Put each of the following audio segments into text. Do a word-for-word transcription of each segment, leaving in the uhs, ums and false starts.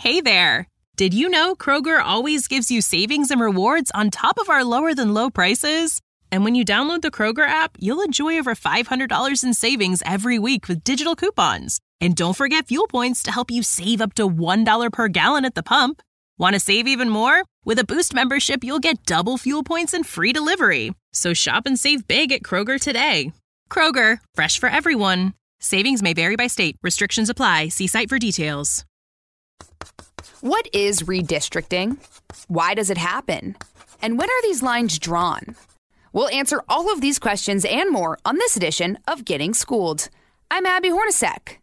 Hey there! Did you know Kroger always gives you savings and rewards on top of our lower-than-low prices? And when you download the Kroger app, you'll enjoy over five hundred dollars in savings every week with digital coupons. And don't forget fuel points to help you save up to one dollar per gallon at the pump. Want to save even more? With a Boost membership, you'll get double fuel points and free delivery. So shop and save big at Kroger today. Kroger, fresh for everyone. Savings may vary by state. Restrictions apply. See site for details. What is redistricting? Why does it happen? And when are these lines drawn? We'll answer all of these questions and more on this edition of Getting Schooled. I'm Abby Hornacek.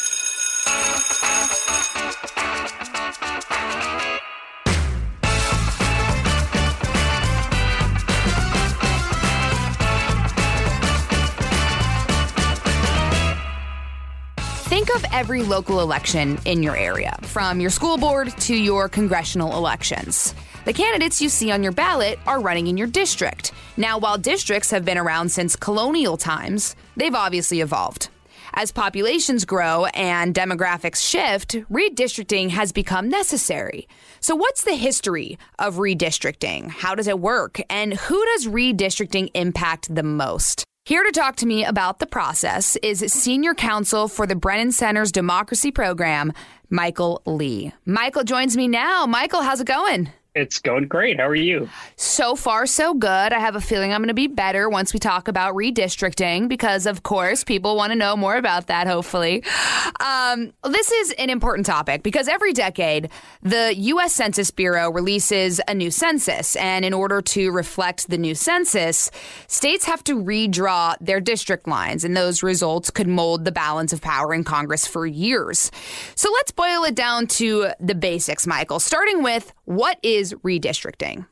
Think of every local election in your area, from your school board to your congressional elections. The candidates you see on your ballot are running in your district. Now, while districts have been around since colonial times, they've obviously evolved. As populations grow and demographics shift, redistricting has become necessary. So what's the history of redistricting? How does it work? And who does redistricting impact the most? Here to talk to me about the process is Senior Counsel for the Brennan Center's Democracy Program, Michael Lee. Michael joins me now. Michael, how's it going? It's going great. How are you? So far, so good. I have a feeling I'm going to be better once we talk about redistricting because, of course, people want to know more about that, hopefully. Um, this is an important topic because every decade, the U S Census Bureau releases a new census. And in order to reflect the new census, states have to redraw their district lines. And those results could mold the balance of power in Congress for years. So let's boil it down to the basics, Michael, starting with what is redistricting?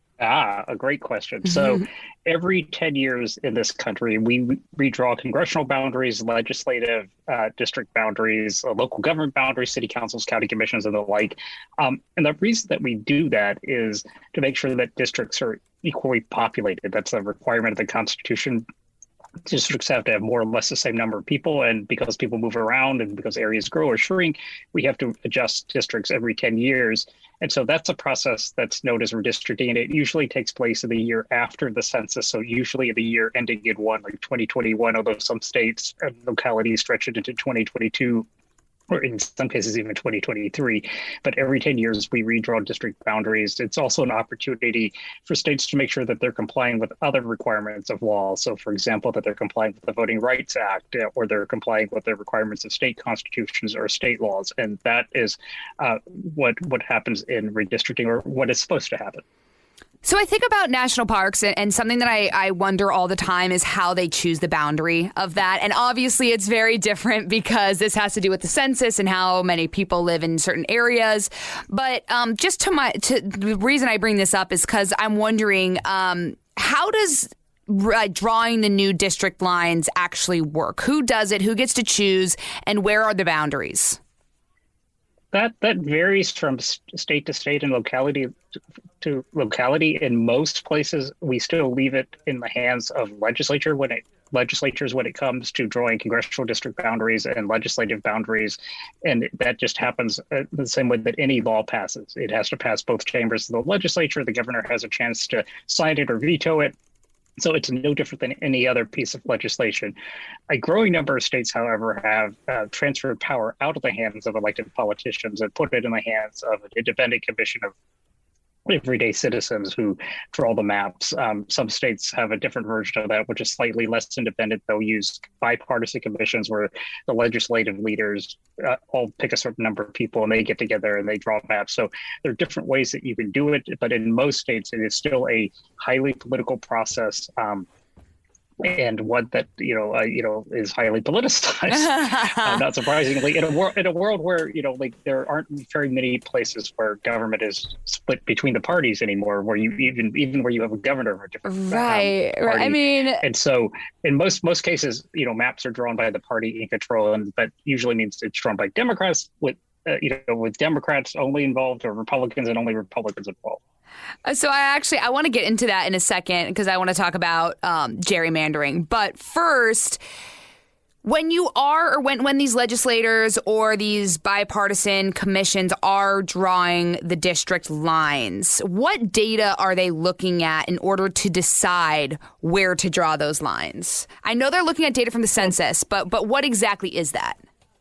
Ah, a great question. So every ten years in this country, we redraw congressional boundaries, legislative uh, district boundaries, uh, local government boundaries, city councils, county commissions, and the like. Um, and the reason that we do that is to make sure that districts are equally populated. That's a requirement of the Constitution. Districts have to have more or less the same number of people, and because people move around and because areas grow or shrink, we have to adjust districts every ten years. And so that's a process that's known as redistricting, and it usually takes place in the year after the census. So usually the year ending in one, like twenty twenty-one, although some states and localities stretch it into twenty twenty-two, or in some cases even twenty twenty-three. But every ten years, we redraw district boundaries. It's also an opportunity for states to make sure that they're complying with other requirements of law. So, for example, that they're complying with the Voting Rights Act, or they're complying with the requirements of state constitutions or state laws. And that is uh, what, what happens in redistricting, or what is supposed to happen. So I think about national parks, and something that I, I wonder all the time is how they choose the boundary of that. And obviously it's very different because this has to do with the census and how many people live in certain areas. But um, just to my to the reason I bring this up is because I'm wondering um, how does uh, drawing the new district lines actually work? Who does it? Who gets to choose? And where are the boundaries? That that varies from state to state and locality to locality. In most places, we still leave it in the hands of legislature when it legislatures when it comes to drawing congressional district boundaries and legislative boundaries. And that just happens the same way that any law passes. It has to pass both chambers of the legislature. The governor has a chance to sign it or veto it. So it's no different than any other piece of legislation. A growing number of states, however, have uh, transferred power out of the hands of elected politicians and put it in the hands of an independent commission of everyday citizens who draw the maps. Um, some states have a different version of that, which is slightly less independent. They'll use bipartisan commissions where the legislative leaders uh, all pick a certain number of people and they get together and they draw maps. So there are different ways that you can do it, but in most states, it is still a highly political process. Um, and one that you know, uh, you know, is highly politicized. uh, not surprisingly, in a world in a world where you know, like there aren't very many places where government is split between the parties anymore, where you even even where you have a governor of a different right. Um, party. I mean, and so in most most cases, you know, maps are drawn by the party in control, and that usually means it's drawn by Democrats with uh, you know, with Democrats only involved, or Republicans and only Republicans involved. So I actually, I want to get into that in a second because I want to talk about um, gerrymandering. But first, When you are, or when, when these legislators or these bipartisan commissions are drawing the district lines, what data are they looking at in order to decide where to draw those lines? I know they're looking at data from the census, but but what exactly is that?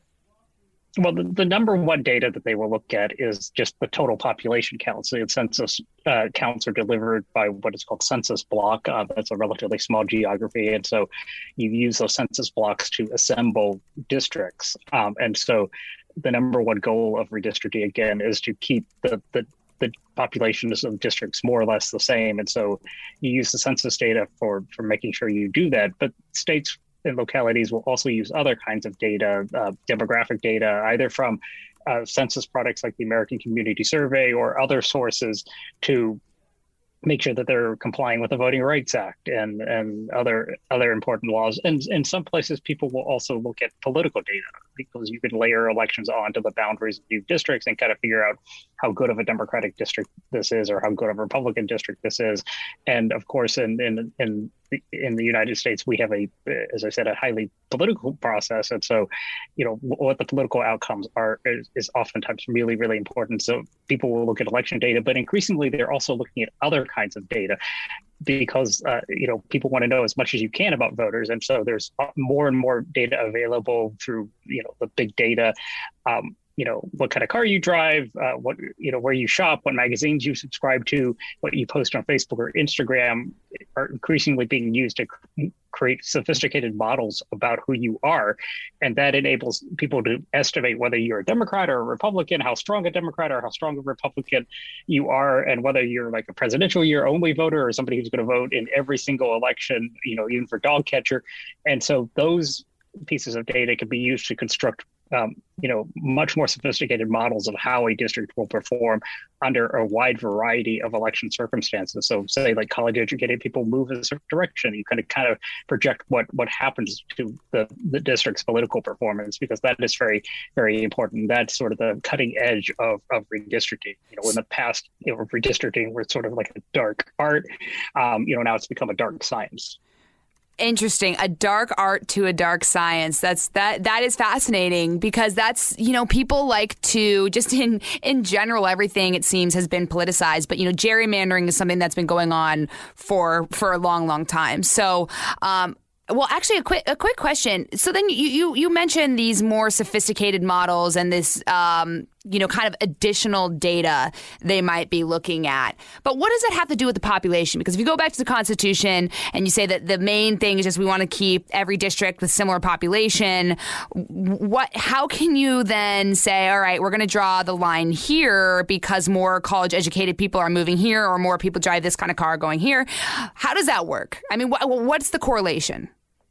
Well, the, the number one data that they will look at is just the total population count. So the census uh, counts are delivered by what is called census block. Uh, that's a relatively small geography. And so you use those census blocks to assemble districts. Um, and so the number one goal of redistricting, again, is to keep the, the the populations of districts more or less the same. And so you use the census data for, for making sure you do that. But states and localities will also use other kinds of data, uh, demographic data, either from uh, census products like the American Community Survey or other sources to make sure that they're complying with the Voting Rights Act and, and other other important laws. And in some places, people will also look at political data because you can layer elections onto the boundaries of new districts and kind of figure out how good of a Democratic district this is or how good of a Republican district this is. And of course, in in in in the United States, we have a, as I said, a highly political process. And so, you know, what the political outcomes are is, is oftentimes really, really important. So people will look at election data, but increasingly they're also looking at other kinds of data because, uh, you know, people want to know as much as you can about voters. And so there's more and more data available through, you know, the big data. Um, you know, what kind of car you drive, uh, what, you know, where you shop, what magazines you subscribe to, what you post on Facebook or Instagram are increasingly being used to cr- create sophisticated models about who you are. And that enables people to estimate whether you're a Democrat or a Republican, how strong a Democrat or how strong a Republican you are, and whether you're like a presidential year only voter or somebody who's going to vote in every single election, you know, even for dog catcher. And so those pieces of data can be used to construct Um, you know, much more sophisticated models of how a district will perform under a wide variety of election circumstances. So say like college educated people move in a certain direction, you kind of kind of project what what happens to the, the district's political performance, because that is very, very important. That's sort of the cutting edge of, of redistricting. You know, in the past, you know, redistricting was sort of like a dark art. Um, you know, now it's become a dark science. Interesting. A dark art to a dark science. That's that that is fascinating, because that's, you know, people like to just in in general, everything it seems has been politicized. But, you know, gerrymandering is something that's been going on for for a long, long time. So, um, well, actually, a quick a quick question. So then you you, you mentioned these more sophisticated models and this, um, you know, kind of additional data they might be looking at. But what does that have to do with the population? Because if you go back to the Constitution and you say that the main thing is just we want to keep every district with similar population, what? How can you then say, all right, we're going to draw the line here because more college educated people are moving here or more people drive this kind of car going here? How does that work? I mean, wh- what's the correlation?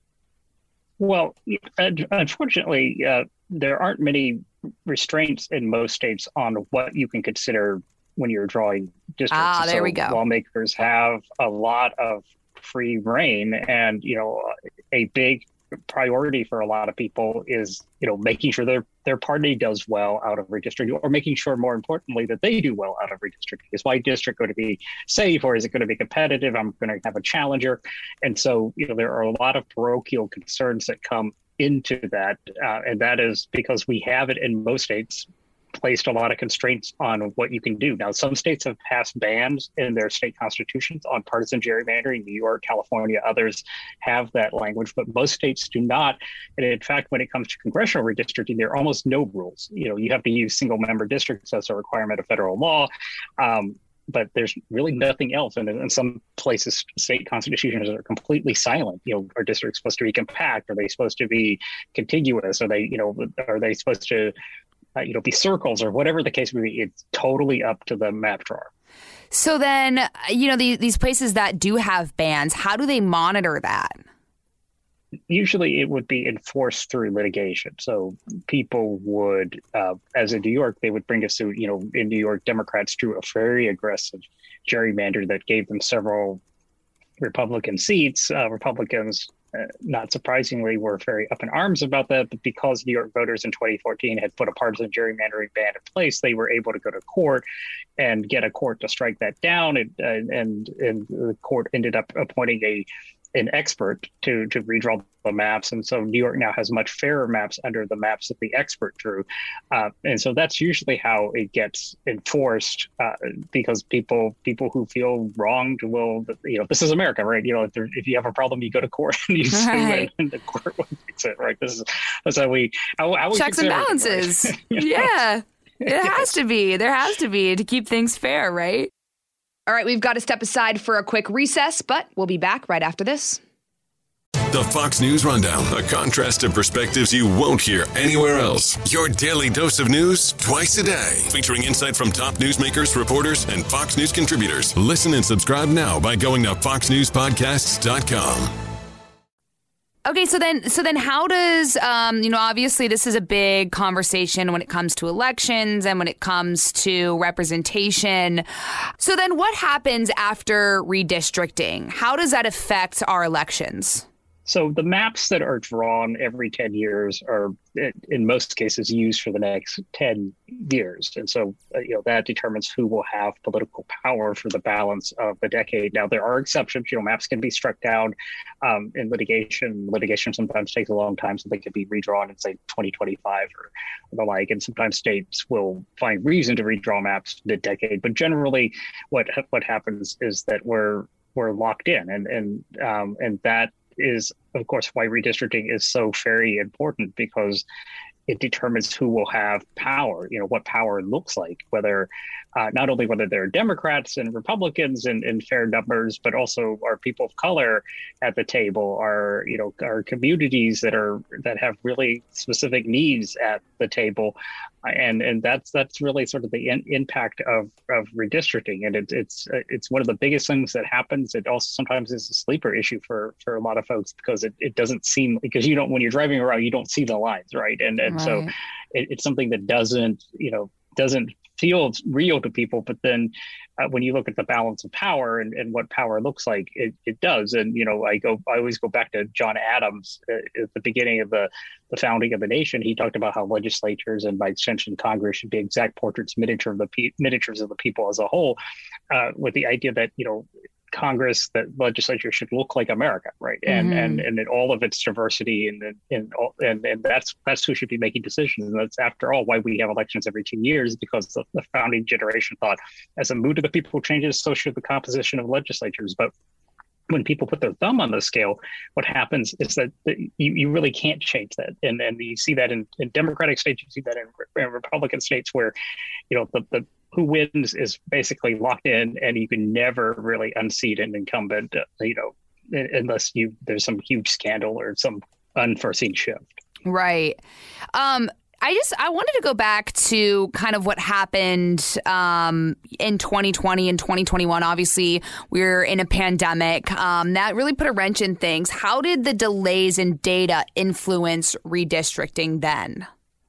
Well, unfortunately, uh, there aren't many restraints in most states on what you can consider when you're drawing districts. Ah, there so we go. Lawmakers have a lot of free reign, and you know, a big priority for a lot of people is, you know, making sure their their party does well out of redistricting, or making sure, more importantly, that they do well out of redistricting. Is my district going to be safe, or is it going to be competitive? I'm going to have a challenger. And so, you know, there are a lot of parochial concerns that come into that. Uh, and that is because we have it in most states, placed a lot of constraints on what you can do. Now, some states have passed bans in their state constitutions on partisan gerrymandering. New York, California, others have that language, but most states do not. And in fact, when it comes to congressional redistricting, there are almost no rules. You know, you have to use single member districts as a requirement of federal law. Um, but there's really nothing else. And in some places, state constitutions are completely silent. You know, are districts supposed to be compact? Are they supposed to be contiguous? Are they, you know, are they supposed to Uh, you know, be circles, or whatever the case may be? It's totally up to the map drawer. So then, you know, the, these places that do have bans, how do they monitor that? Usually it would be enforced through litigation. So people would, uh, as in New York, they would bring a suit. You know, in New York, Democrats drew a very aggressive gerrymander that gave them several Republican seats. Uh, Republicans, Uh, not surprisingly, were very up in arms about that, but because New York voters in twenty fourteen had put a partisan gerrymandering ban in place, they were able to go to court and get a court to strike that down. And, uh, and, and the court ended up appointing a an expert to to redraw the maps, and so New York now has much fairer maps under the maps that the expert drew, uh, and so that's usually how it gets enforced, uh, because people people who feel wronged will, you know, this is America, right? You know, if, there, if you have a problem, you go to court and you sue right. it, and the court will fix it, right? This is that's how we how, how we checks and balances. Right? Yeah, it has to be. There has to be to keep things fair, right? All right, we've got to step aside for a quick recess, but we'll be back right after this. The Fox News Rundown, a contrast of perspectives you won't hear anywhere else. Your daily dose of news twice a day, featuring insight from top newsmakers, reporters, and Fox News contributors. Listen and subscribe now by going to fox news podcasts dot com. Okay, so then, so then, how does um, you know? Obviously, this is a big conversation when it comes to elections and when it comes to representation. So then, what happens after redistricting? How does that affect our elections? So the maps that are drawn every ten years are, in most cases, used for the next ten years. And so, uh, you know, that determines who will have political power for the balance of the decade. Now, there are exceptions. You know, maps can be struck down um, in litigation. Litigation sometimes takes a long time, so they could be redrawn in, say, twenty twenty-five or the like. And sometimes states will find reason to redraw maps mid-decade. But generally, what what happens is that we're we're locked in, and and um, and that is, of course, why redistricting is so very important, because it determines who will have power, you know, what power looks like, whether uh, not only whether they're Democrats and Republicans in, in fair numbers, but also are people of color at the table, are, you know, are communities that are that have really specific needs at the table. And and that's that's really sort of the in, impact of, of redistricting. And it, it's it's one of the biggest things that happens. It also sometimes is a sleeper issue for, for a lot of folks, because it, it doesn't seem, because you don't, when you're driving around, you don't see the lines, right? And and right. so it, it's something that doesn't, you know, doesn't feel real to people. But then uh, when you look at the balance of power and, and what power looks like, it, it does. And, you know, I go, I always go back to John Adams uh, at the beginning of the, the founding of the nation. He talked about how legislatures and by extension Congress should be exact portraits, miniature of the pe- miniatures of the people as a whole, uh, with the idea that, you know, Congress, that legislature should look like America, right? And mm-hmm. and and in all of its diversity, and and and and that's that's who should be making decisions. And that's, after all, why we have elections every two years, because the, the founding generation thought, as the mood of the people changes, so should the composition of legislatures. But when people put their thumb on the scale, what happens is that you, you really can't change that. And and you see that in, in Democratic states, you see that in, in Republican states, where, you know, the the who wins is basically locked in, and you can never really unseat an incumbent, uh, you know, unless you there's some huge scandal or some unforeseen shift. Right. Um, I just I wanted to go back to kind of what happened um, in twenty twenty and twenty twenty-one. Obviously, we're in a pandemic um, that really put a wrench in things. How did the delays in data influence redistricting then?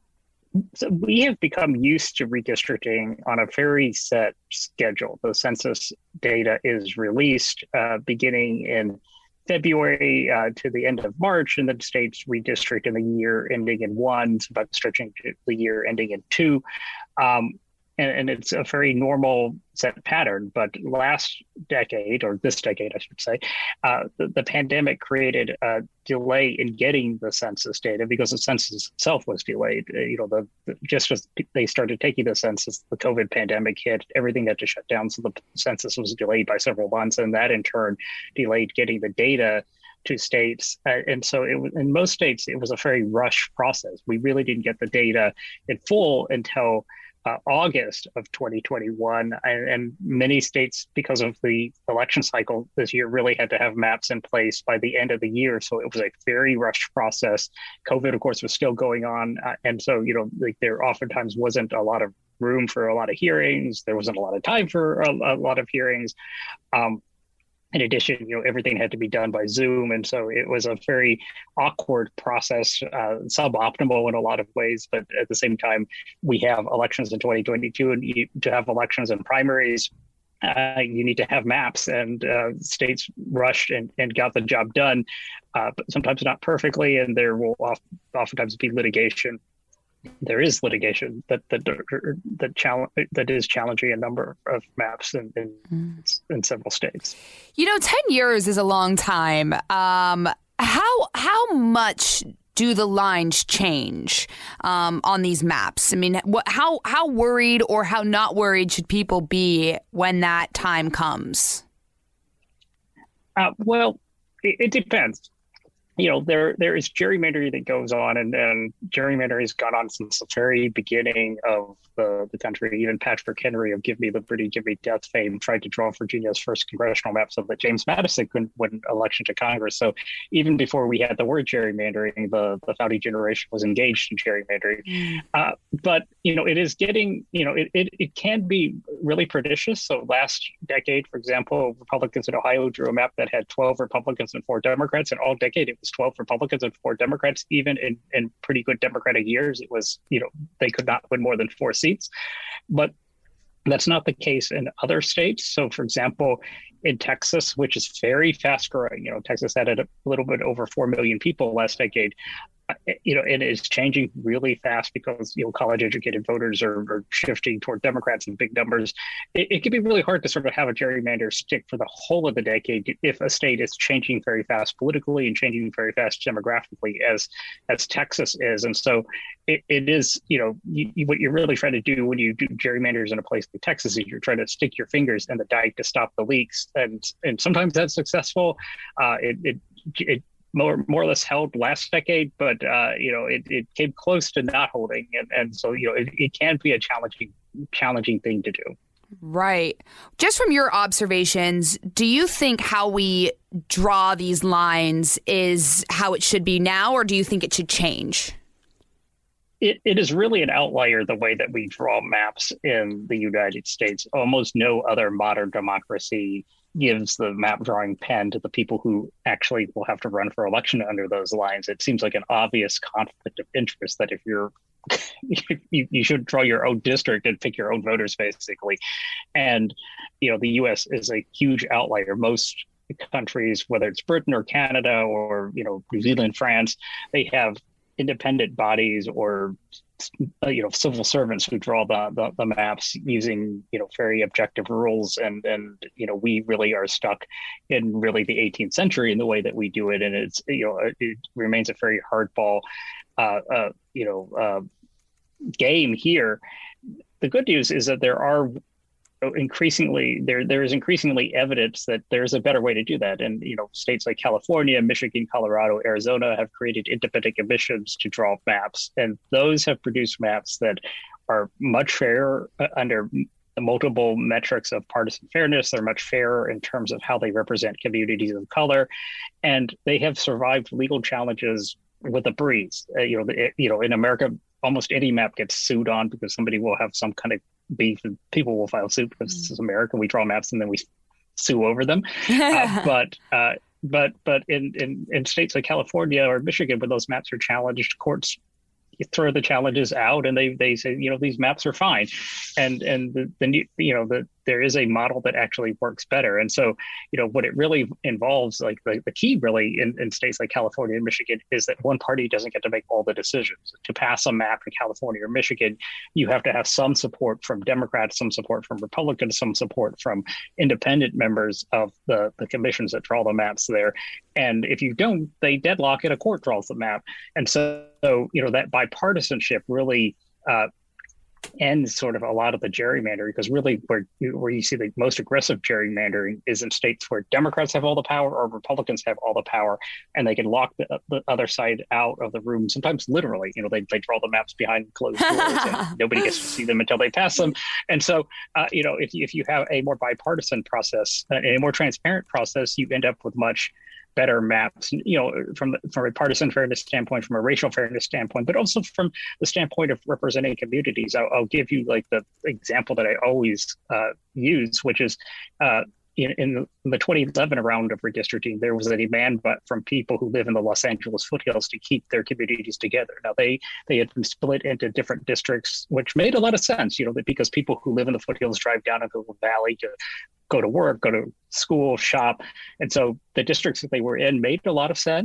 So we have become used to redistricting on a very set schedule. The census data is released uh, beginning in February uh, to the end of March, and then states redistrict in the year ending in one, but stretching to the year ending in two. Um, and, and it's a very normal set pattern. But last decade, or this decade, I should say, uh, the, the pandemic created a delay in getting the census data, because the census itself was delayed. Uh, you know, the, the just as they started taking the census, the COVID pandemic hit, everything had to shut down. So the census was delayed by several months, and that in turn delayed getting the data to states. Uh, and so it was, in most states, it was a very rushed process. We really didn't get the data in full until Uh, August of twenty twenty-one, and, and many states, because of the election cycle this year, really had to have maps in place by the end of the year. So it was a very rushed process. COVID, of course, was still going on, uh, and so you know, like, there oftentimes wasn't a lot of room for a lot of hearings. There wasn't a lot of time for a, a lot of hearings. Um, In addition, you know, everything had to be done by Zoom. And so it was a very awkward process, uh, suboptimal in a lot of ways. But at the same time, we have elections in twenty twenty-two, and you, to have elections and primaries, uh, you need to have maps, and uh, states rushed and, and got the job done, uh, but sometimes not perfectly. And there will oft, oftentimes be litigation there is litigation that that that challenge that is challenging a number of maps in in, mm. in several states. You know, ten years is a long time. Um, how how much do the lines change um, on these maps? I mean, what, how how worried or how not worried should people be when that time comes? Uh, well, it, it depends. You know, there there is gerrymandering that goes on, and, and gerrymandering has gone on since the very beginning of the, the country. Even Patrick Henry of Give Me Liberty, Give Me Death fame tried to draw Virginia's first congressional map so that James Madison couldn't win election to Congress. So even before we had the word gerrymandering, the, the founding generation was engaged in gerrymandering. Mm. Uh, but, you know, it is getting, you know, it, it, it can be really pernicious. So last decade, for example, Republicans in Ohio drew a map that had twelve Republicans and four Democrats, and all decade it was twelve Republicans and four Democrats. Even in, in pretty good Democratic years, it was, you know, they could not win more than four seats. But that's not the case in other states. So, for example, in Texas, which is very fast growing, you know, Texas had a little bit over four million people last decade. You know, it is changing really fast because, you know, college educated voters are, are shifting toward Democrats in big numbers. It, it can be really hard to sort of have a gerrymander stick for the whole of the decade if a state is changing very fast politically and changing very fast demographically as as Texas is. And so it, it is, you know, you, you, what you're really trying to do when you do gerrymanders in a place like Texas is you're trying to stick your fingers in the dike to stop the leaks. And and sometimes that's successful. Uh, it, it it more more or less held last decade, but uh, you know, it, it came close to not holding, and, and so you know, it, it can be a challenging challenging thing to do. Right. Just from your observations, do you think how we draw these lines is how it should be now, or do you think it should change? It, it is really an outlier, the way that we draw maps in the United States. Almost no other modern democracy gives the map drawing pen to the people who actually will have to run for election under those lines. It seems like an obvious conflict of interest that if you're you, you should draw your own district and pick your own voters, basically. And, you know, the U S is a huge outlier. Most countries, whether it's Britain or Canada or, you know, New Zealand, France, they have independent bodies or uh, you know, civil servants who draw the, the the maps using, you know, very objective rules, and and you know, we really are stuck in really the eighteenth century in the way that we do it, and it's, you know, it remains a very hardball uh, uh you know uh game here. The good news is that there are increasingly there there is increasingly evidence that there's a better way to do that, and you know, states like California, Michigan, Colorado, Arizona have created independent commissions to draw maps, and those have produced maps that are much fairer uh, under the multiple metrics of partisan fairness. They're much fairer in terms of how they represent communities of color, and they have survived legal challenges with a breeze. Uh, you know, the, you know, in America, almost any map gets sued on because somebody will have some kind of beef, and people will file suit because this is America. We draw maps and then we sue over them. uh, but uh, but but in, in in states like California or Michigan, when those maps are challenged, courts throw the challenges out and they they say, you know, these maps are fine, and and the, the you know the there is a model that actually works better. And so, you know, what it really involves, like the, the key really in, in states like California and Michigan, is that one party doesn't get to make all the decisions. To pass a map in California or Michigan, you have to have some support from Democrats, some support from Republicans, some support from independent members of the, the commissions that draw the maps there. And if you don't, they deadlock and a court draws the map. And so, so you know, that bipartisanship really uh, ends sort of a lot of the gerrymandering, because really where you, where you see the most aggressive gerrymandering is in states where Democrats have all the power or Republicans have all the power, and they can lock the, the other side out of the room, sometimes literally. You know, they, they draw the maps behind closed doors and nobody gets to see them until they pass them. And so, uh, you know, if you, if you have a more bipartisan process, uh, a more transparent process, you end up with much better maps, you know, from from a partisan fairness standpoint, from a racial fairness standpoint, but also from the standpoint of representing communities. I'll, I'll give you like the example that I always uh, use, which is uh, in, in the twenty eleven round of redistricting, there was a demand but from people who live in the Los Angeles foothills to keep their communities together. Now, they they had been split into different districts, which made a lot of sense, you know, because people who live in the foothills drive down into the valley to go to work, go to school, shop. And so the districts that they were in made a lot of sense.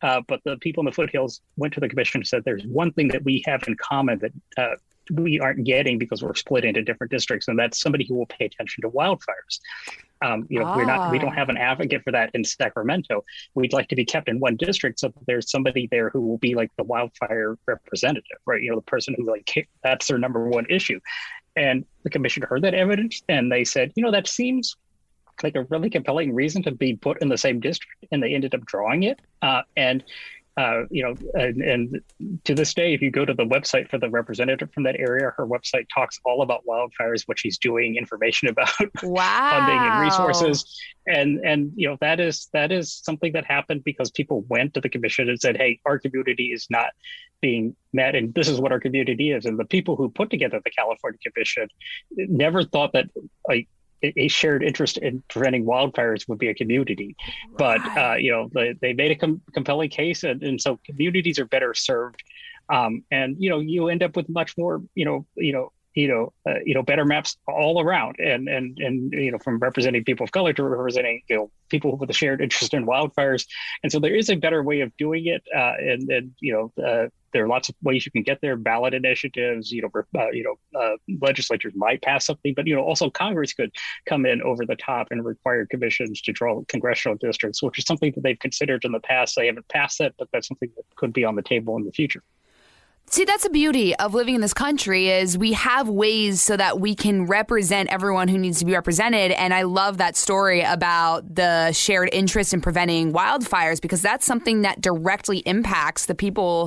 Uh, but the people in the foothills went to the commission and said, there's one thing that we have in common that uh, we aren't getting because we're split into different districts, and that's somebody who will pay attention to wildfires. Um, you know, ah. we're not, we don't have an advocate for that in Sacramento. We'd like to be kept in one district so that there's somebody there who will be like the wildfire representative, right? You know, the person who like, that's their number one issue. And the commission heard that evidence and they said, you know, that seems like a really compelling reason to be put in the same district. And they ended up drawing it. Uh, and Uh, you know, and, and to this day, if you go to the website for the representative from that area, her website talks all about wildfires, what she's doing, information about wow. funding and resources. And, and, you know, that is, that is something that happened because people went to the commission and said, hey, our community is not being met. And this is what our community is. And the people who put together the California Commission never thought that like, a shared interest in preventing wildfires would be a community. Right. But, uh, you know, they, they made a com- compelling case. And, and so communities are better served. Um, and, you know, you end up with much more, you know, you know, you know, uh, you know, better maps all around. And, and, and, you know, from representing people of color to representing, you know, people with a shared interest in wildfires. And so there is a better way of doing it. Uh, and, and, you know, uh, there are lots of ways you can get there, ballot initiatives, you know, uh, you know, uh, legislatures might pass something, but, you know, also Congress could come in over the top and require commissions to draw congressional districts, which is something that they've considered in the past. They haven't passed it, but that's something that could be on the table in the future. See, that's the beauty of living in this country is we have ways so that we can represent everyone who needs to be represented. And I love that story about the shared interest in preventing wildfires, because that's something that directly impacts the people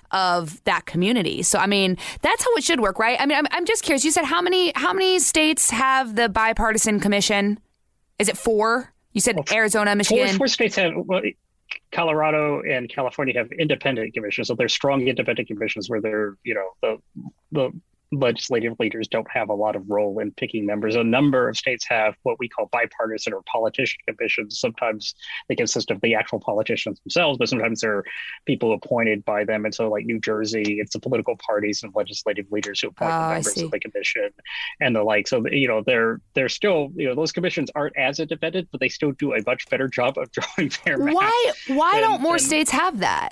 of that community. So, I mean, that's how it should work, right? I mean, I'm, I'm just curious. You said how many how many states have the bipartisan commission? Is it four? You said well, Arizona, Michigan. Four, four states have... Well, Colorado and California have independent commissions, so they're strong independent commissions where they're, you know, the the legislative leaders don't have a lot of role in picking members. A number of states have what we call bipartisan or politician commissions. Sometimes they consist of the actual politicians themselves, but sometimes they're people appointed by them. And so like New Jersey, it's the political parties and legislative leaders who appoint oh, the members of the commission and the like. So, you know, they're they're still, you know, those commissions aren't as independent, but they still do a much better job of drawing fair maps. Why, why and, don't more and, states have that?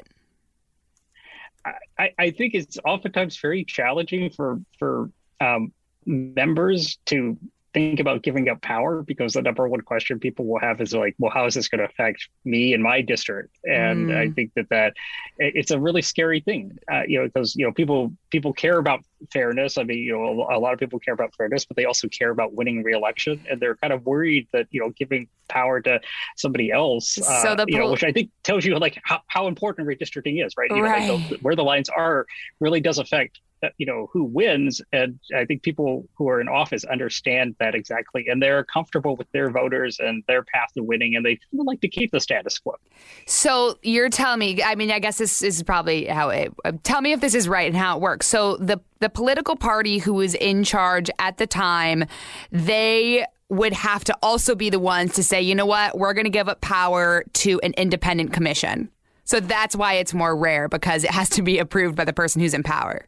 I, I think it's oftentimes very challenging for for um, members to think about giving up power, because the number one question people will have is like, well, how is this going to affect me and my district? And mm. I think that that it's a really scary thing, uh, you know, because, you know, people people care about fairness. I mean, you know, a lot of people care about fairness, but they also care about winning re-election. And they're kind of worried that, you know, giving power to somebody else, uh, so the you know, which I think tells you like how, how important redistricting is, right? You right. know, like the, where the lines are really does affect you know, who wins. And I think people who are in office understand that exactly. And they're comfortable with their voters and their path to winning. And they would like to keep the status quo. So you're telling me, I mean, I guess this is probably how it, tell me if this is right and how it works. So the, the political party who was in charge at the time, they would have to also be the ones to say, you know what, we're going to give up power to an independent commission. So that's why it's more rare, because it has to be approved by the person who's in power.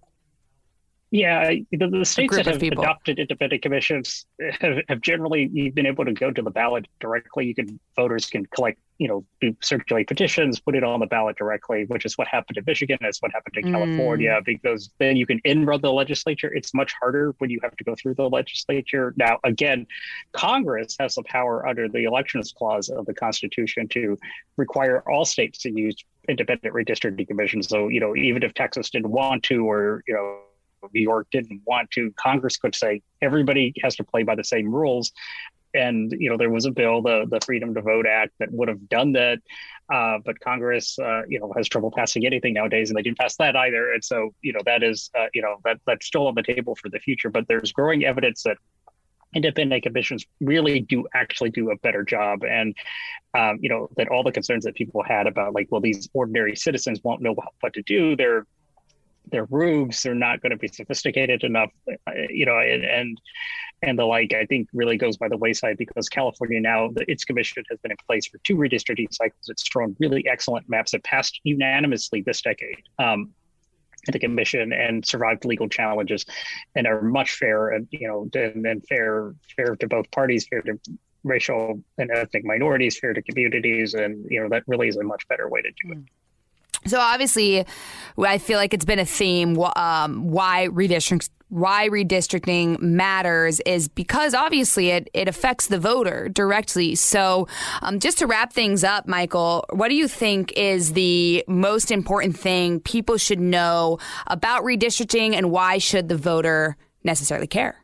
Yeah, the, the states that have adopted independent commissions have, have generally been able to go to the ballot directly. You can voters can collect, you know, do, circulate petitions, put it on the ballot directly, which is what happened in Michigan. That's what happened in mm. California, because then you can in-run the legislature. It's much harder when you have to go through the legislature. Now, again, Congress has the power under the Elections Clause of the Constitution to require all states to use independent redistricting commissions. So, you know, even if Texas didn't want to, or, you know, New York didn't want to, Congress could say everybody has to play by the same rules. And, you know, there was a bill, the, the Freedom to Vote Act, that would have done that. Uh, but Congress, uh, you know, has trouble passing anything nowadays, and they didn't pass that either. And so, you know, that is, uh, you know, that that's still on the table for the future. But there's growing evidence that independent commissions really do actually do a better job. And, um, you know, that all the concerns that people had about like, well, these ordinary citizens won't know what to do. They're They're rubes, they're not going to be sophisticated enough, you know, and, and and the like, I think really goes by the wayside, because California now, the, its commission has been in place for two redistricting cycles. It's drawn really excellent maps that passed unanimously this decade um, at the commission and survived legal challenges and are much fairer and, you know, and, and fair, fair to both parties, fair to racial and ethnic minorities, fair to communities. And, you know, that really is a much better way to do it. So obviously, I feel like it's been a theme um, why redistricting why redistricting matters is because obviously it, it affects the voter directly. So um, just to wrap things up, Michael, what do you think is the most important thing people should know about redistricting, and why should the voter necessarily care?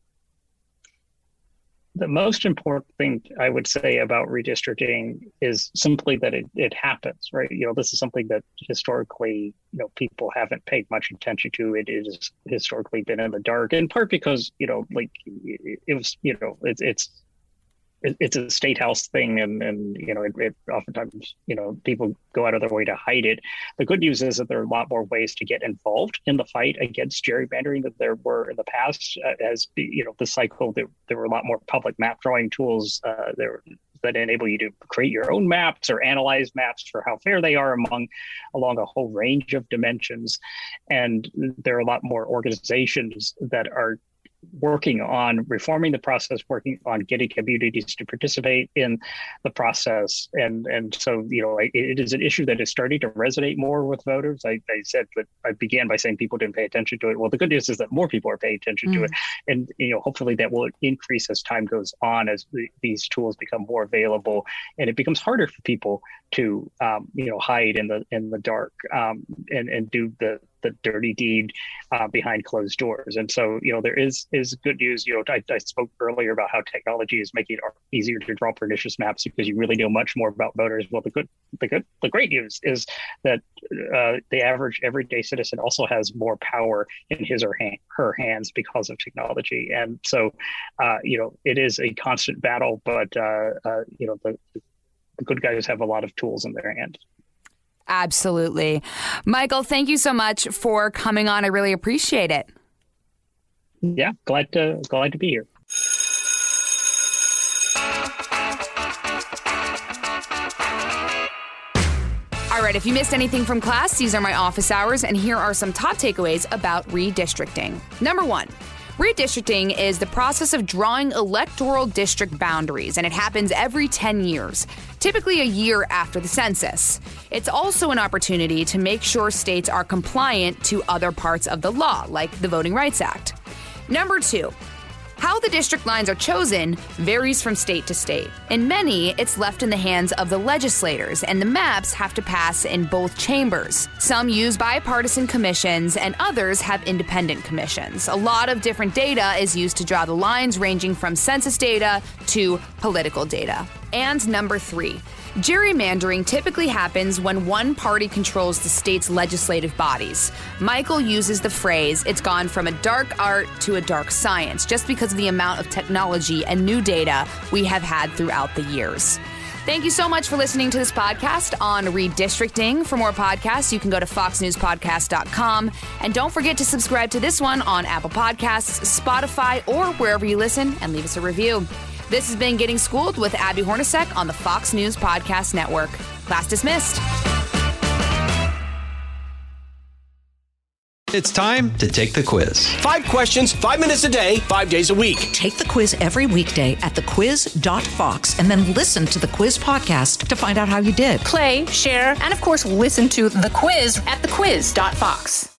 The most important thing I would say about redistricting is simply that it, it happens, right? You know, this is something that historically, you know, people haven't paid much attention to. It is historically been in the dark, in part because, you know, like it, it was, you know, it, it's it's a state house thing, and, and you know, it, it oftentimes, you know, people go out of their way to hide it. The good news is that there are a lot more ways to get involved in the fight against gerrymandering than there were in the past. Uh, as you know, the cycle, there, there were a lot more public map drawing tools uh, there that enable you to create your own maps or analyze maps for how fair they are among along a whole range of dimensions. And there are a lot more organizations that are working on reforming the process, working on getting communities to participate in the process. And and so, you know, it, it is an issue that is starting to resonate more with voters. I, I said that I began by saying people didn't pay attention to it. Well, the good news is that more people are paying attention mm. to it. And, you know, hopefully that will increase as time goes on, as the, these tools become more available, and it becomes harder for people to, um, you know, hide in the in the dark um, and, and do the the dirty deed uh, behind closed doors. And so, you know, there is is good news. You know, I, I spoke earlier about how technology is making it easier to draw pernicious maps because you really know much more about voters. Well, the good, the good, the great news is that uh, the average everyday citizen also has more power in his or hand, her hands because of technology. And so, uh, you know, it is a constant battle, but, uh, uh, you know, the, the good guys have a lot of tools in their hands. Absolutely. Michael, thank you so much for coming on. I really appreciate it. Yeah, glad to glad to be here. All right, if you missed anything from class, these are my office hours, and here are some top takeaways about redistricting. Number one. Redistricting is the process of drawing electoral district boundaries, and it happens every ten years, typically a year after the census. It's also an opportunity to make sure states are compliant to other parts of the law, like the Voting Rights Act. Number two, how the district lines are chosen varies from state to state. In many, it's left in the hands of the legislators, and the maps have to pass in both chambers. Some use bipartisan commissions, and others have independent commissions. A lot of different data is used to draw the lines, ranging from census data to political data. And number three, gerrymandering typically happens when one party controls the state's legislative bodies. Michael uses the phrase, it's gone from a dark art to a dark science, just because of the amount of technology and new data we have had throughout the years. Thank you so much for listening to this podcast on redistricting. For more podcasts, you can go to fox news podcast dot com. And don't forget to subscribe to this one on Apple Podcasts, Spotify, or wherever you listen, and leave us a review. This has been Getting Schooled with Abby Hornacek on the Fox News Podcast Network. Class dismissed. It's time to take the quiz. Five questions, five minutes a day, five days a week. Take the quiz every weekday at the quiz dot fox and then listen to the quiz podcast to find out how you did. Play, share, and of course, listen to the quiz at the quiz dot fox.